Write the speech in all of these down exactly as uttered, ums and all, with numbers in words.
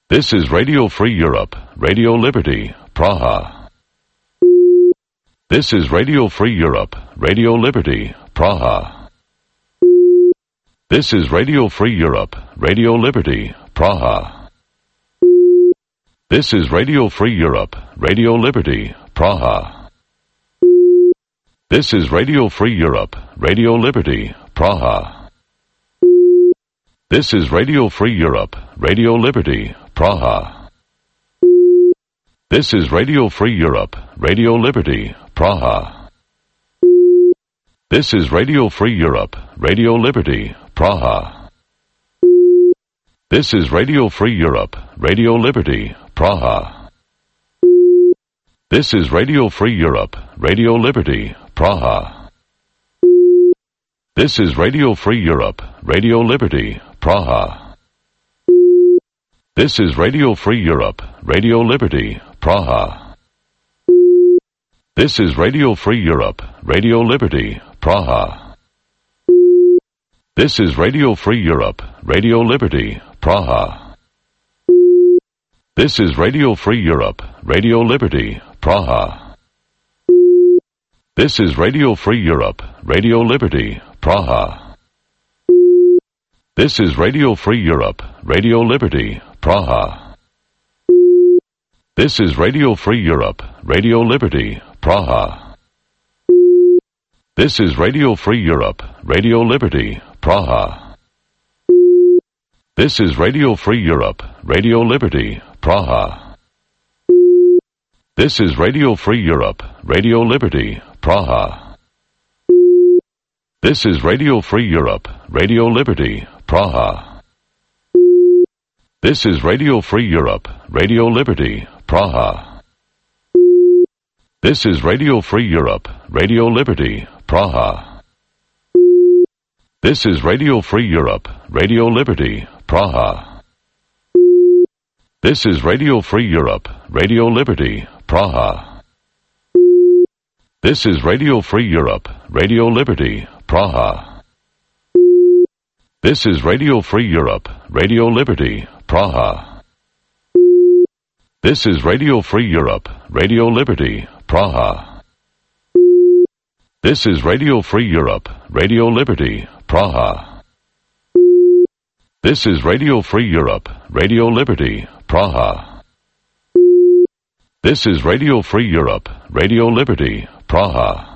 This is Radio Free Europe, Radio Liberty, Praha. This is Radio Free Europe, Radio Liberty, Praha. This is Radio Free Europe, Radio Liberty, Praha. This is Radio Free Europe, Radio Liberty, Praha. This is Radio Free Europe, Radio Liberty, Praha. This is Radio Free Europe, Radio Liberty, Praha. This is Radio Free Europe, Radio Liberty, Praha. This is Radio Free Europe, Radio Liberty, Praha. This is Radio Free Europe, Radio Liberty, Praha. This is Radio Free Europe, Radio Liberty, Praha. This is Radio Free Europe, Radio Liberty, Praha. This is Radio Free Europe, Radio Liberty, Praha. This is Radio Free Europe, Radio Liberty, Praha. This is Radio Free Europe, Radio Liberty, Praha. This is Radio Free Europe, Radio Liberty, Praha. This is Radio Free Europe, Radio Liberty, Praha. This is Radio Free Europe, Radio Liberty, Praha. This is Radio Free Europe, Radio Liberty, Praha. This is Radio Free Europe, Radio Liberty, Praha. This is Radio Free Europe, Radio Liberty, Praha. This is Radio Free Europe, Radio Liberty, Praha. This is Radio Free Europe, Radio Liberty, Praha. This is Radio Free Europe, Radio Liberty, Praha. This is Radio Free Europe, Radio Liberty, Praha. This is Radio Free Europe, Radio Liberty, Praha. This is Radio Free Europe, Radio Liberty, Praha. This is Radio Free Europe, Radio Liberty, Praha. This is Radio Free Europe, Radio Liberty, Praha. This is Radio Free Europe, Radio Liberty, Praha. This is Radio Free Europe, Radio Liberty, Praha. This is Radio Free Europe, Radio Liberty, Praha. This is Radio Free Europe, Radio Liberty, Praha.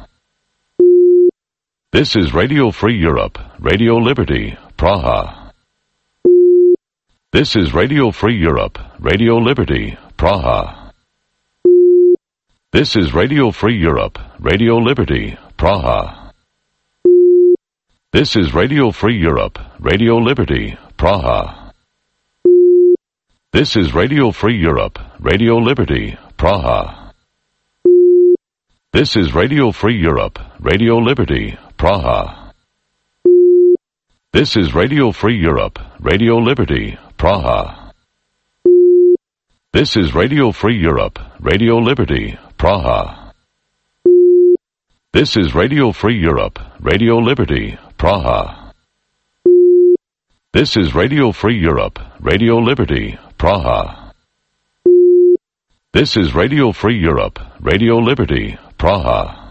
This is Radio Free Europe, Radio Liberty, Praha. This is Radio Free Europe, Radio Liberty, Praha. This is Radio Free Europe, Radio Liberty, Praha. This is Radio Free Europe, Radio Liberty, Praha. This is Radio Free Europe, Radio Liberty, Praha. This is Radio Free Europe, Radio Liberty, Praha. This is Radio Free Europe, Radio Liberty, Praha. This is Radio Free Europe, Radio Liberty, Praha. This is Radio Free Europe, Radio Liberty, Praha. This is Radio Free Europe, Radio Liberty, Praha. This is Radio Free Europe, Radio Liberty, Praha.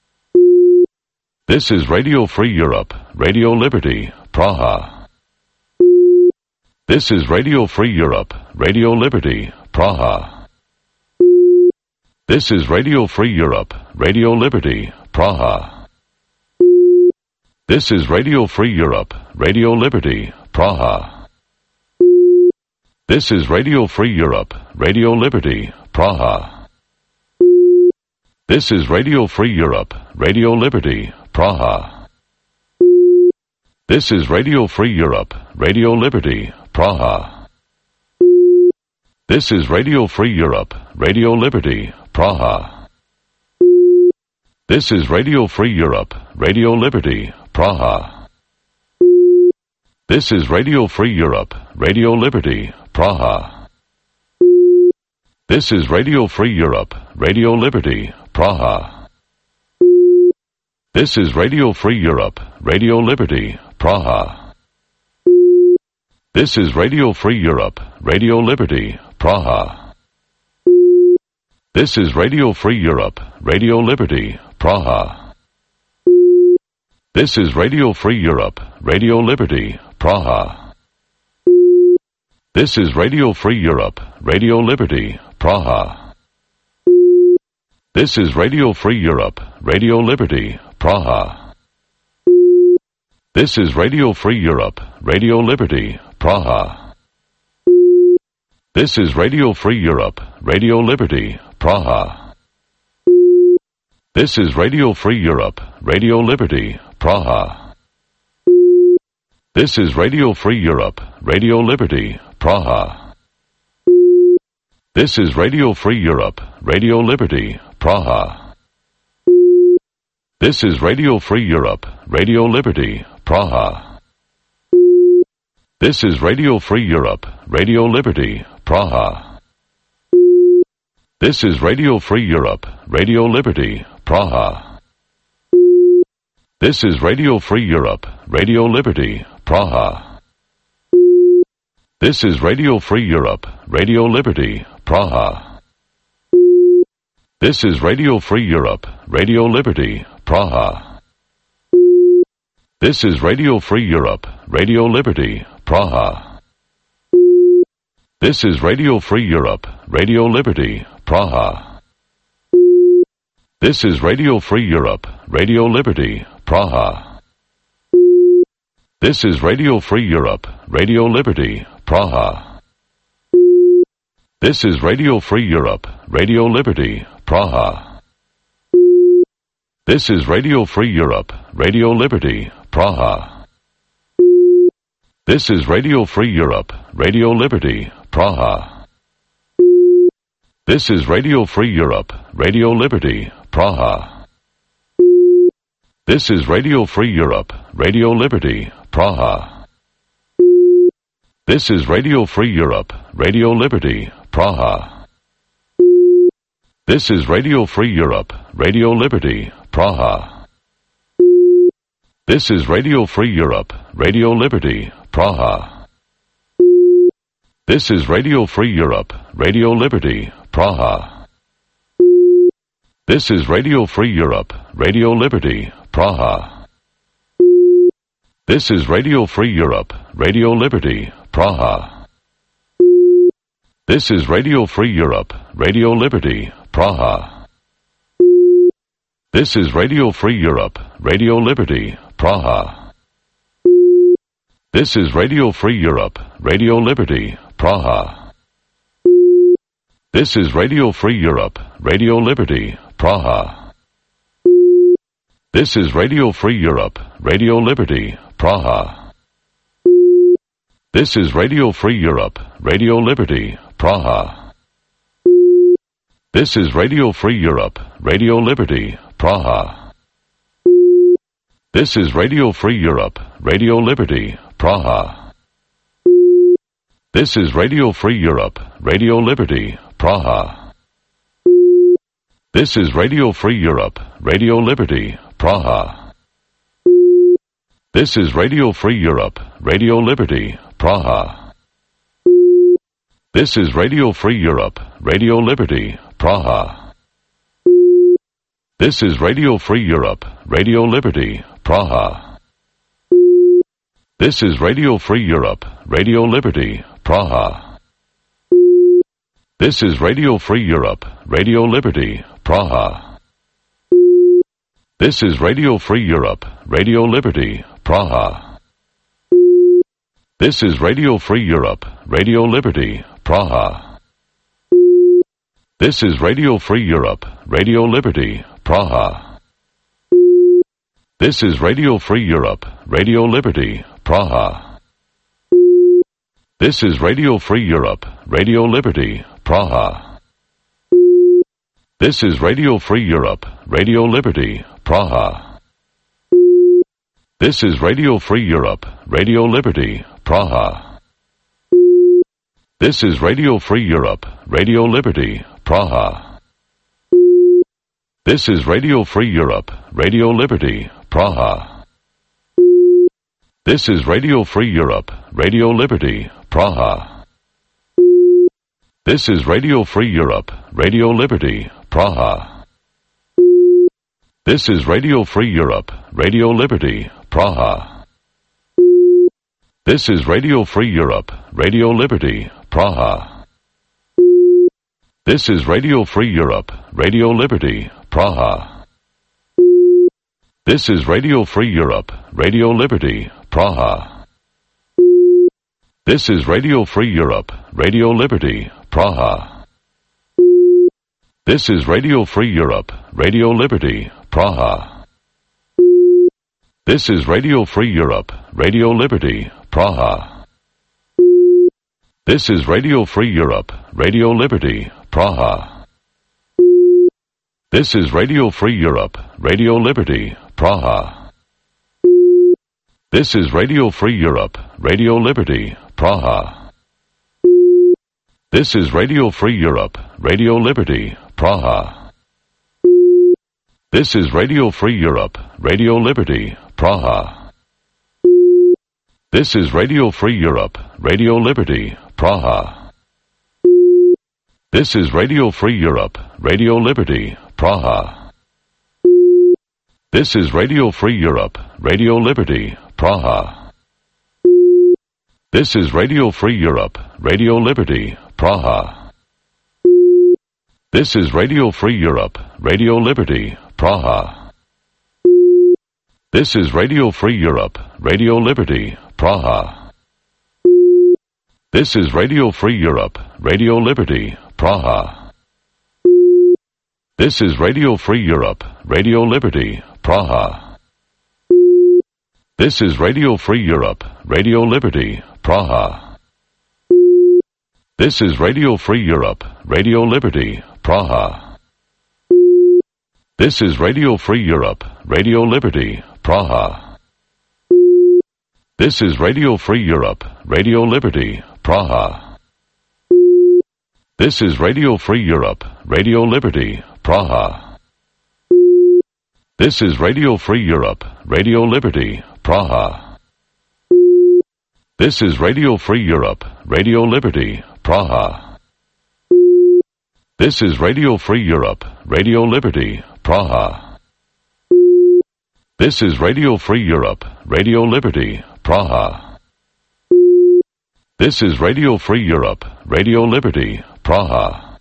This is Radio Free Europe, Radio Liberty, Praha. This is Radio Free Europe, Radio Liberty, Praha. This is Radio Free Europe, Radio Liberty, Praha. This is Radio Free Europe, Radio Liberty, Praha. This is Radio Free Europe, Radio Liberty, Praha. This is Radio Free Europe, Radio Liberty, Praha. This is Radio Free Europe, Radio Liberty, Praha. This is Radio Free Europe, Radio Liberty, Praha. This is Radio Free Europe, Radio Liberty, Praha. This is Radio Free Europe, Radio Liberty, Praha. This is Radio Free Europe, Radio Liberty, Praha. This is Radio Free Europe, Radio Liberty, Praha. This is Radio Free Europe, Radio Liberty, Praha. This is Radio Free Europe, Radio Liberty, Praha. This is Radio Free Europe, Radio Liberty, Praha. This is Radio Free Europe, Radio Liberty, Praha. This is Radio Free Europe, Radio Liberty, Praha. This is Radio Free Europe, Radio Liberty, Praha. This is Radio Free Europe, Radio Liberty, Praha. This is Radio Free Europe, Radio Liberty, Praha. This is Radio Free Europe, Radio Liberty, Praha. This is Radio Free Europe, Radio Liberty, Praha. This is Radio Free Europe, Radio Liberty, Praha. This is Radio Free Europe, Radio Liberty, Praha. This is Radio Free Europe, Radio Liberty, Praha. This is Radio Free Europe, Radio Liberty, Praha. This is Radio Free Europe, Radio Liberty, Praha. This is Radio Free Europe, Radio Liberty, Praha. This is Radio Free Europe, Radio Liberty, Praha. This is Radio Free Europe, Radio Liberty, Praha. This is Radio Free Europe, Radio Liberty, Praha. This is Radio Free Europe, Radio Liberty, Praha. This is Radio Free Europe, Radio Liberty, Praha. This is Radio Free Europe, Radio Liberty, Praha. This is Radio Free Europe, Radio Liberty, Praha. This is Radio Free Europe, Radio Liberty, Praha. This is Radio Free Europe, Radio Liberty, Praha. This is Radio Free Europe, Radio Liberty, Praha. This is Radio Free Europe, Radio Liberty, Praha. This is Radio Free Europe, Radio Liberty, Praha. This is Radio Free Europe, Radio Liberty, Praha. This is Radio Free Europe, Radio Liberty, Praha. This is Radio Free Europe, Radio Liberty, Praha. This is Radio Free Europe, Radio Liberty, Praha. This is Radio Free Europe, Radio Liberty, Praha. This is Radio Free Europe, Radio Liberty, Praha. This is Radio Free Europe, Radio Liberty, Praha. This is Radio Free Europe, Radio Liberty, Praha. This is Radio Free Europe, Radio Liberty, Praha. This is Radio Free Europe, Radio Liberty, Praha. This is Radio Free Europe, Radio Liberty, Praha. This is Radio Free Europe, Radio Liberty, Praha. This is Radio Free Europe, Radio Liberty, Praha. This is Radio Free Europe, Radio Liberty, Praha. This is Radio Free Europe, Radio Liberty, Praha. This is Radio Free Europe, Radio Liberty, Praha. This is Radio Free Europe, Radio Liberty, Praha. This is Radio Free Europe, Radio Liberty, Praha. This is Radio Free Europe, Radio Liberty, Praha. This is Radio Free Europe, Radio Liberty, Praha. This is Radio Free Europe, Radio Liberty, Praha. This is Radio Free Europe, Radio Liberty, Praha. This is Radio Free Europe, Radio Liberty, Praha. This is Radio Free Europe, Radio Liberty, Praha. This is Radio Free Europe, Radio Liberty, Praha. This is Radio Free Europe, Radio Liberty, Praha. This is Radio Free Europe, Radio Liberty, Praha. This is Radio Free Europe, Radio Liberty, Praha. This is Radio Free Europe, Radio Liberty, Praha. This is Radio Free Europe, Radio Liberty, Praha. This is Radio Free Europe, Radio Liberty, Praha. This is Radio Free Europe, Radio Liberty, Praha. This is Radio Free Europe, Radio Liberty, Praha. This is Radio Free Europe, Radio Liberty, Praha. This is Radio Free Europe, Radio Liberty, Praha. This is Radio Free Europe, Radio Liberty, Praha. This is Radio Free Europe, Radio Liberty, Praha. This is Radio Free Europe, Radio Liberty, Praha. This is Radio Free Europe, Radio Liberty, Praha. This is Radio Free Europe, Radio Liberty, Praha. This is Radio Free Europe, Radio Liberty, Praha. This is Radio Free Europe, Radio Liberty, Praha. This is Radio Free Europe, Radio Liberty, Praha. This is Radio Free Europe, Radio Liberty, Praha. This is Radio Free Europe, Radio Liberty, Praha. This is Radio Free Europe, Radio Liberty, Praha. This is Radio Free Europe, Radio Liberty, Praha. This is Radio Free Europe, Radio Liberty, Praha. This is Radio Free Europe, Radio Liberty, Praha. This is Radio Free Europe, Radio Liberty, Praha. This is Radio Free Europe, Radio Liberty, Praha. This is Radio Free Europe, Radio Liberty, Praha. This is Radio Free Europe, Radio Liberty, Praha. This is Radio Free Europe, Radio Liberty, Praha. This is Radio Free Europe, Radio Liberty, Praha. This is Radio Free Europe, Radio Liberty, Praha. This is Radio Free Europe, Radio Liberty, Praha. This is Radio Free Europe, Radio Liberty, Praha. This is Radio Free Europe, Radio Liberty, Praha.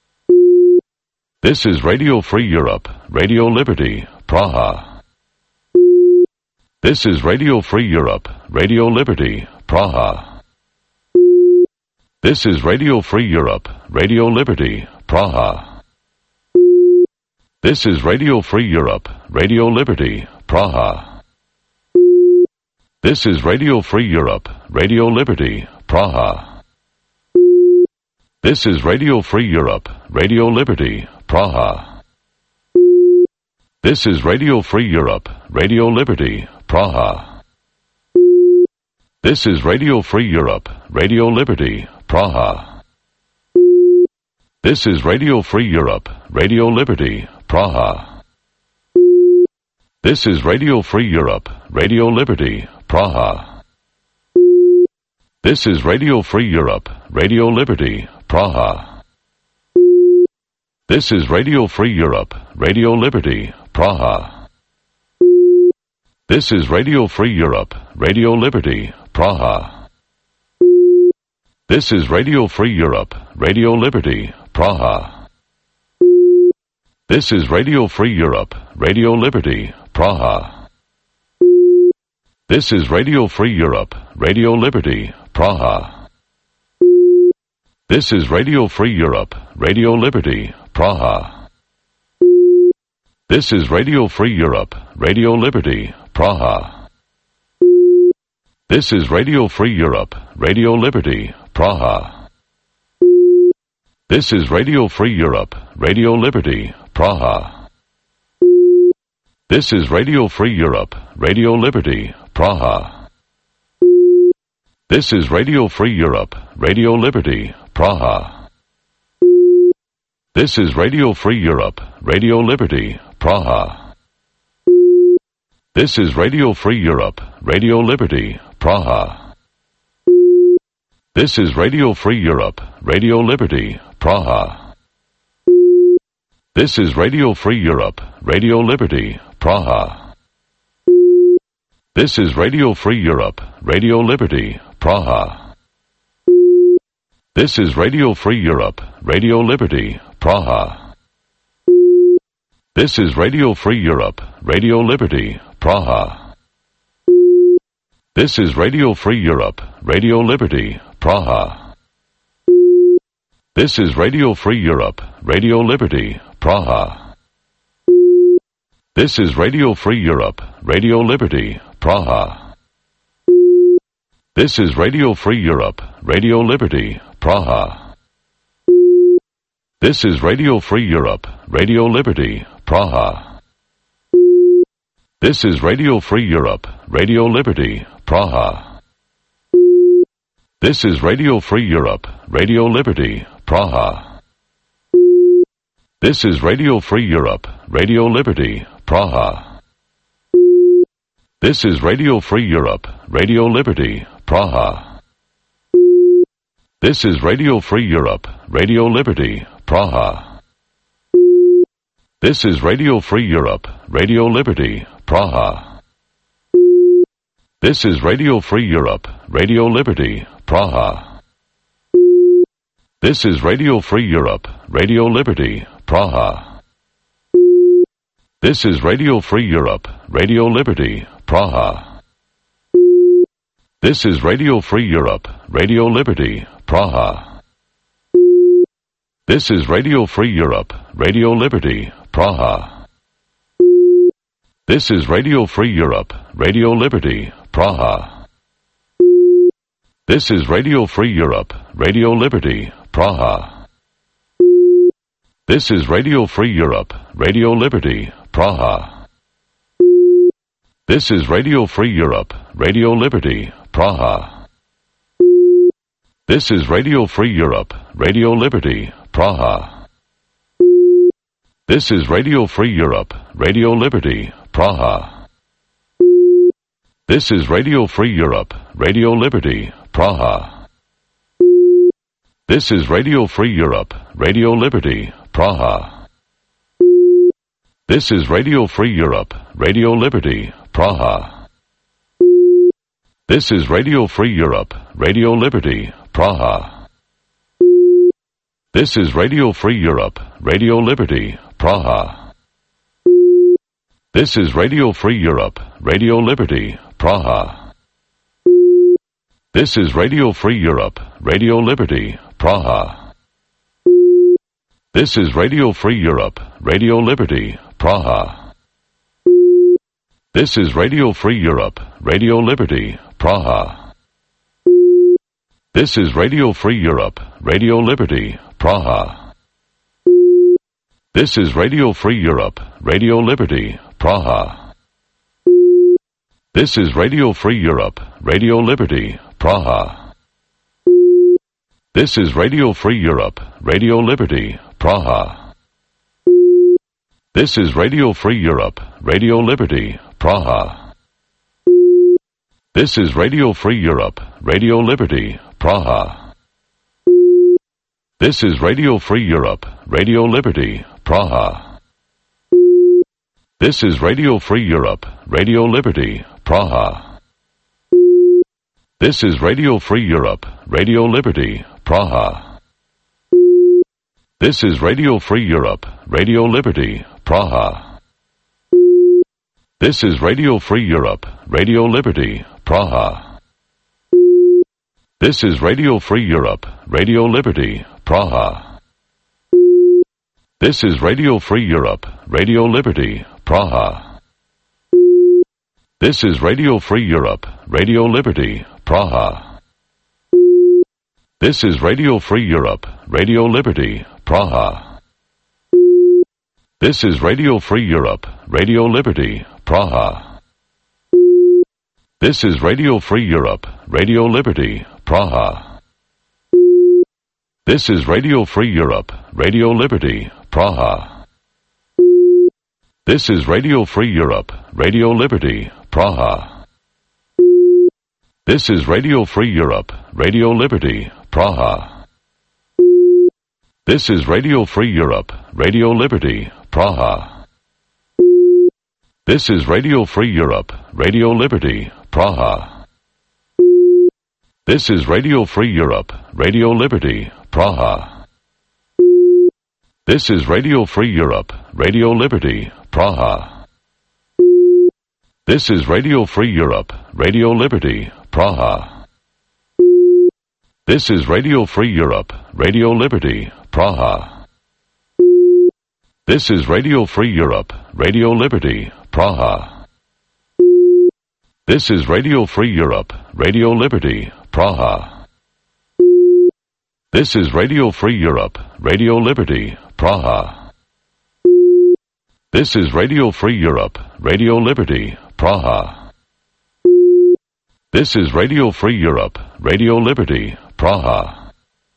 This is Radio Free Europe, Radio Liberty, Praha. This is Radio Free Europe, Radio Liberty, Praha. This is Radio Free Europe, Radio Liberty, Praha. This is Radio Free Europe, Radio Liberty, Praha. This is Radio Free Europe, Radio Liberty, Praha. This is Radio Free Europe, Radio Liberty, Praha. This is Radio Free Europe, Radio Liberty, Praha. This is Radio Free Europe, Radio Liberty, Praha. This is Radio Free Europe, Radio Liberty, Praha. This is Radio Free Europe, Radio Liberty, Praha. This is Radio Free Europe, Radio Liberty, Praha. This is Radio Free Europe, Radio Liberty, Praha. This is Radio Free Europe, Radio Liberty, Praha. This is Radio Free Europe, Radio Liberty, Praha. This is Radio Free Europe, Radio Liberty, Praha. This is Radio Free Europe, Radio Liberty, Praha. This is Radio Free Europe, Radio Liberty, Praha. This is Radio Free Europe, Radio Liberty, Praha. This is Radio Free Europe, Radio Liberty, Praha. This is Radio Free Europe, Radio Liberty, Praha. This is Radio Free Europe, Radio Liberty, Praha. This is Radio Free Europe, Radio Liberty, Praha. This is Radio Free Europe, Radio Liberty, Praha. This is Radio Free Europe, Radio Liberty, Praha. This is Radio Free Europe, Radio Liberty, Praha. This is Radio Free Europe, Radio Liberty, Praha. This is Radio Free Europe, Radio Liberty, Praha. This is Radio Free Europe, Radio Liberty, Praha. This is Radio Free Europe, Radio Liberty, Praha. This is Radio Free Europe, Radio Liberty, Praha. This is Radio Free Europe, Radio Liberty, Praha. This is Radio Free Europe, Radio Liberty, Praha. This is Radio Free Europe, Radio Liberty, Praha. This is Radio Free Europe, Radio Liberty, Praha. This is Radio Free Europe, Radio Liberty, Praha. This is Radio Free Europe, Radio Liberty, Praha. This is Radio Free Europe, Radio Liberty, Praha. This is Radio Free Europe, Radio Liberty, Praha. This is Radio Free Europe, Radio Liberty, Praha. This is Radio Free Europe, Radio Liberty, Praha. This is Radio Free Europe, Radio Liberty, Praha. This is Radio Free Europe, Radio Liberty, Praha. This is Radio Free Europe, Radio Liberty, Praha. This is Radio Free Europe, Radio Liberty, Praha. This is Radio Free Europe, Radio Liberty, Praha. This is Radio Free Europe, Radio Liberty, Praha. This is Radio Free Europe, Radio Liberty, Praha. This is Radio Free Europe, Radio Liberty, Praha. This is Radio Free Europe, Radio Liberty, Praha. This is Radio Free Europe, Radio Liberty, Praha. This is Radio Free Europe, Radio Liberty, Praha. This is Radio Free Europe, Radio Liberty, Praha. This is Radio Free Europe, Radio Liberty, Praha. This is Radio Free Europe, Radio Liberty, Praha. This is Radio Free Europe, Radio Liberty, Praha. This is Radio Free Europe, Radio Liberty, Praha. This is Radio Free Europe, Radio Liberty, Praha. This is Radio Free Europe, Radio Liberty, Praha. This is Radio Free Europe, Radio Liberty, Praha. This is Radio Free Europe, Radio Liberty, Praha. This is Radio Free Europe, Radio Liberty, Praha. This is Radio Free Europe, Radio Liberty, Praha. This is Radio Free Europe, Radio Liberty, Praha. This is Radio Free Europe, Radio Liberty, Praha. This is Radio Free Europe, Radio Liberty, Praha. This is Radio Free Europe, Radio Liberty, Praha. This is Radio Free Europe, Radio Liberty, Praha. This is Radio Free Europe, Radio Liberty, Praha. This is Radio Free Europe, Radio Liberty, Praha. This is Radio Free Europe, Radio Liberty, Praha. This is Radio Free Europe, Radio Liberty, Praha. This is Radio Free Europe, Radio Liberty, Praha. This is Radio Free Europe, Radio Liberty, Praha. This is Radio Free Europe, Radio Liberty, Praha. This is Radio Free Europe, Radio Liberty, Praha. This is Radio Free Europe, Radio Liberty, Praha. This is Radio Free Europe, Radio Liberty, Praha. This is Radio Free Europe, Radio Liberty, Praha. This is Radio Free Europe, Radio Liberty, Praha. This is Radio Free Europe, Radio Liberty, Praha. This is Radio Free Europe, Radio Liberty, Praha. This is Radio Free Europe, Radio Liberty, Praha. This is Radio Free Europe, Radio Liberty, Praha. This is Radio Free Europe, Radio Liberty, Praha. This is Radio Free Europe, Radio Liberty, Praha. This is Radio Free Europe, Radio Liberty, Praha. This is Radio Free Europe, Radio Liberty, Praha. This is Radio Free Europe, Radio Liberty, Praha. This is Radio Free Europe, Radio Liberty, Praha. This is Radio Free Europe, Radio Liberty, Praha. This is Radio Free Europe, Radio Liberty, Praha.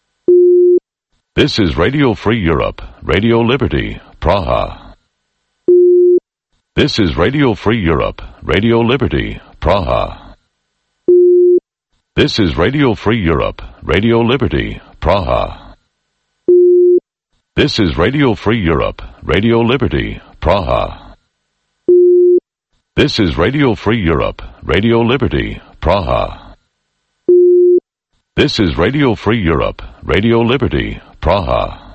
This is Radio Free Europe, Radio Liberty, Praha. This is Radio Free Europe, Radio Liberty, Praha. This is Radio Free Europe, Radio Liberty, Praha. This is Radio Free Europe, Radio Liberty, Praha. This is Radio Free Europe, Radio Liberty, Praha. This is Radio Free Europe, Radio Liberty, Praha.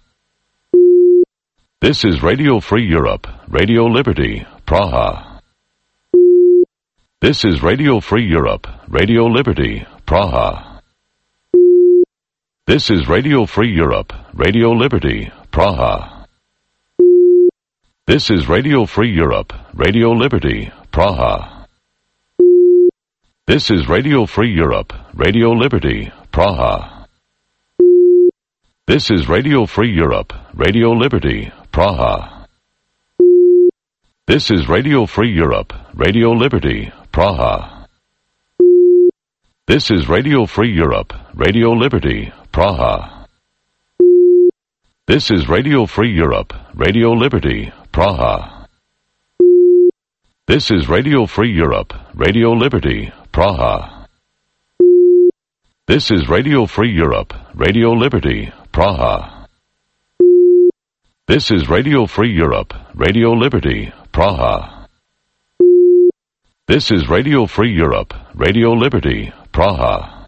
This is Radio Free Europe, Radio Liberty, Praha. This is Radio Free Europe, Radio Liberty, Praha. This is Radio Free Europe, Radio Liberty, Praha. This is Radio Free Europe, Radio Liberty, Praha. This is Radio Free Europe, Radio Liberty, Praha. This is Radio Free Europe, Radio Liberty, Praha. This is Radio Free Europe, Radio Liberty, Praha. This is Radio Free Europe, Radio Liberty, Praha. This is Radio Free Europe, Radio Liberty, Praha. This is Radio Free Europe, Radio Liberty, Praha. This is Radio Free Europe, Radio Liberty, Praha. This is Radio Free Europe, Radio Liberty, Praha. This is Radio Free Europe, Radio Liberty, Praha.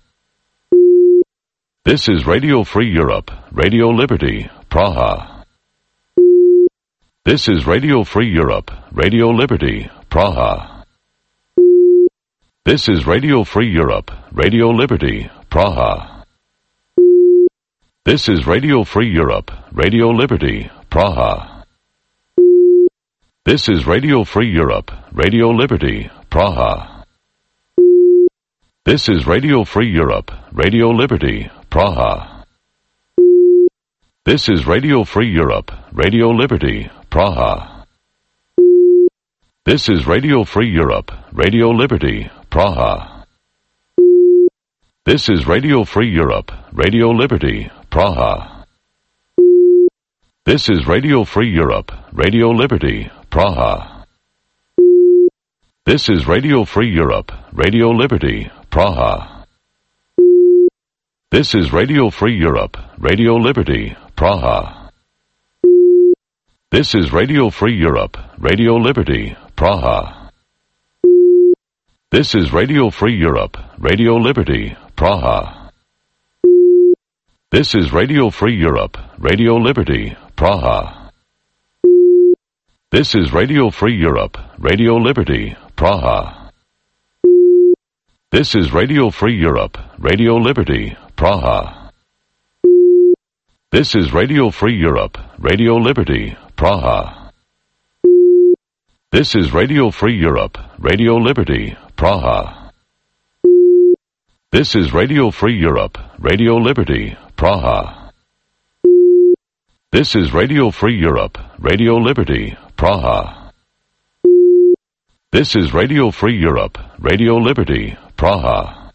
This is Radio Free Europe, Radio Liberty, Praha. This is Radio Free Europe, Radio Liberty, Praha. This is Radio Free Europe, Radio Liberty, Praha. This is Radio Free Europe, Radio Liberty, Praha. This is Radio Free Europe, Radio Liberty, Praha. This is Radio Free Europe, Radio Liberty, Praha. This is Radio Free Europe, Radio Liberty, Praha. This is Radio Free Europe, Radio Liberty, Praha. This is Radio Free Europe, Radio Liberty, Praha. This is Radio Free Europe, Radio Liberty, Praha. This is Radio Free Europe, Radio Liberty, Praha. This is Radio Free Europe, Radio Liberty, Praha. This is Radio Free Europe, Radio Liberty, Praha. This is Radio Free Europe, Radio Liberty, Praha. This is Radio Free Europe, Radio Liberty, Praha. This is Radio Free Europe, Radio Liberty, Praha. This is Radio Free Europe, Radio Liberty, Praha. This is Radio Free Europe, Radio Liberty, Praha. This is Radio Free Europe, Radio Liberty, Praha. This is Radio Free Europe, Radio Liberty, Praha. This is Radio Free Europe, Radio Liberty, Praha. This is Radio Free Europe, Radio Liberty, Praha.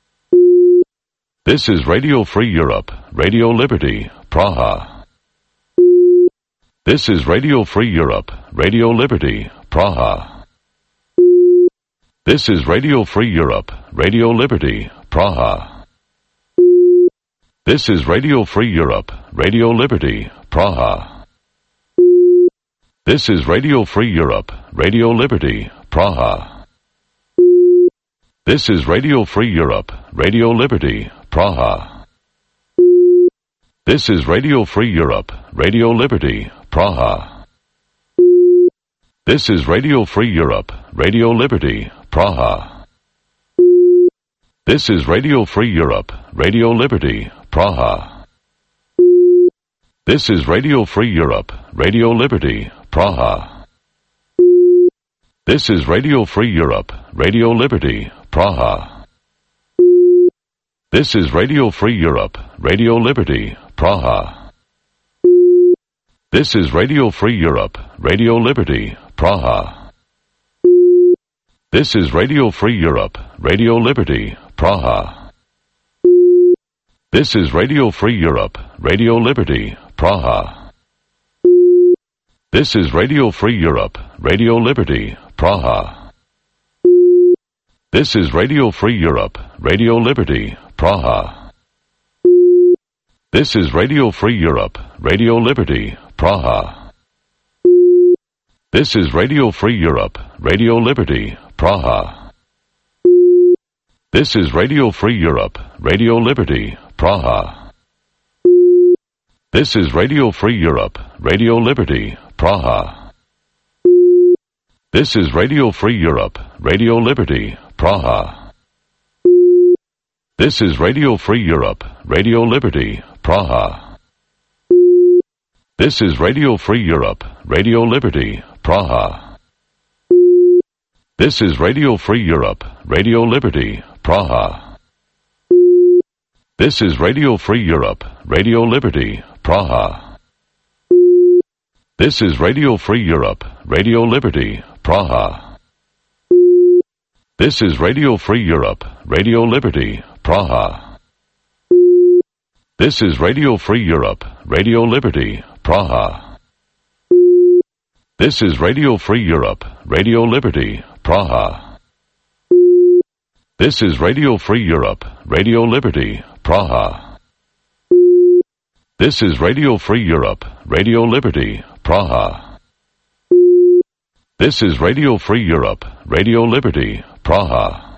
This is Radio Free Europe, Radio Liberty, Praha. This is Radio Free Europe, Radio Liberty, Praha. This is Radio Free Europe, Radio Liberty, Praha. This is Radio Free Europe, Radio Liberty, Praha. This is Radio Free Europe, Radio Liberty, Praha. This is Radio Free Europe, Radio Liberty, Praha. This is Radio Free Europe, Radio Liberty, Praha. This is Radio Free Europe, Radio Liberty, Praha. This is Radio Free Europe, Radio Liberty, Praha. This is Radio Free Europe, Radio Liberty, Praha. This is Radio Free Europe, Radio Liberty, Praha. This is Radio Free Europe, Radio Liberty, Praha. This is Radio Free Europe, Radio Liberty, Praha. This is Radio Free Europe, Radio Liberty, Praha. This is Radio Free Europe, Radio Liberty, Praha. This is Radio Free Europe, Radio Liberty, Praha. This is Radio Free Europe, Radio Liberty, Praha. This is Radio Free Europe, Radio Liberty, Praha. This is Radio Free Europe, Radio Liberty, Praha. This is Radio Free Europe, Radio Liberty, Praha. This is Radio Free Europe, Radio Liberty, Praha. This is Radio Free Europe, Radio Liberty, Praha. This is Radio Free Europe, Radio Liberty, Praha. This is Radio Free Europe, Radio Liberty, Praha. This is Radio Free Europe, Radio Liberty, Praha. This is Radio Free Europe, Radio Liberty, Praha. This is Radio Free Europe, Radio Liberty, Praha. This is Radio Free Europe, Radio Liberty, Praha. This is Radio Free Europe, Radio Liberty, Praha. This is Radio Free Europe, Radio Liberty, Praha. This is Radio Free Europe, Radio Liberty, Praha. This is Radio Free Europe, Radio Liberty, Praha. This is Radio Free Europe, Radio Liberty, Praha.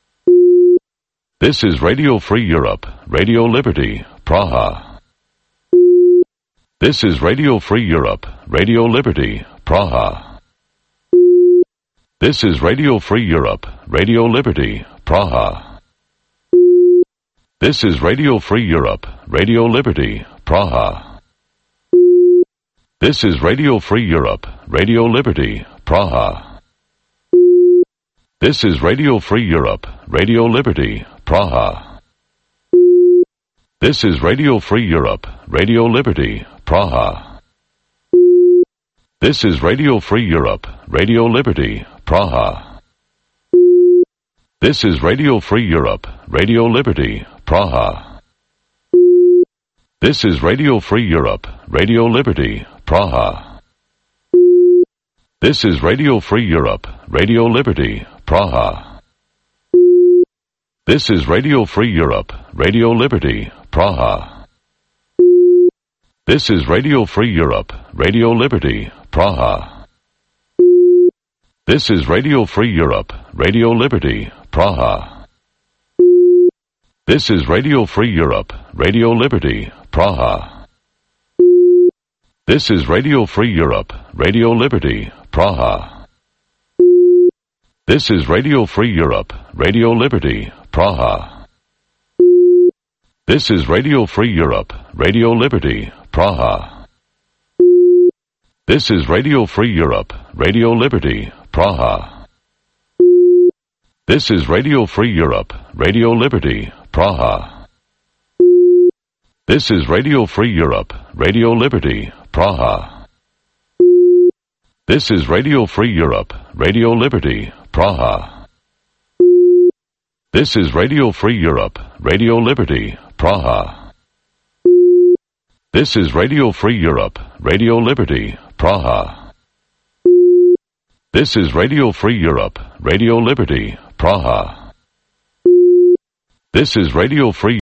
This is Radio Free Europe, Radio Liberty, Praha. This is Radio Free Europe, Radio Liberty, Praha. This is Radio Free Europe, Radio Liberty, Praha. This is Radio Free Europe, Radio Liberty, Praha. This is Radio Free Europe, Radio Liberty, Praha. This is Radio Free Europe, Radio Liberty, Praha. This is Radio Free Europe, Radio Liberty, Praha. This is Radio Free Europe, Radio Liberty, Praha. This is Radio Free Europe, Radio Liberty, Praha. This is Radio Free Europe, Radio Liberty, Praha. This is Radio Free Europe, Radio Liberty, Praha. This is Radio Free Europe, Radio Liberty, Praha. This is Radio Free Europe, Radio Liberty, Praha. This is Radio Free Europe, Radio Liberty, Praha. This is Radio Free Europe, Radio Liberty, Praha. This is Radio Free Europe, Radio Liberty, Praha. This is Radio Free Europe, Radio Liberty, Praha. This is Radio Free Europe, Radio Liberty, Praha. This is Radio Free Europe, Radio Liberty, Praha. This is Radio Free Europe, Radio Liberty, Praha. This is Radio Free Europe, Radio Liberty, Praha. This is Radio Free Europe, Radio Liberty, Praha. This is Radio Free Europe, Radio Liberty, Praha. This is Radio Free Europe, Radio Liberty, Praha. This is Radio Free Europe, Radio Liberty, Praha. This is Radio Free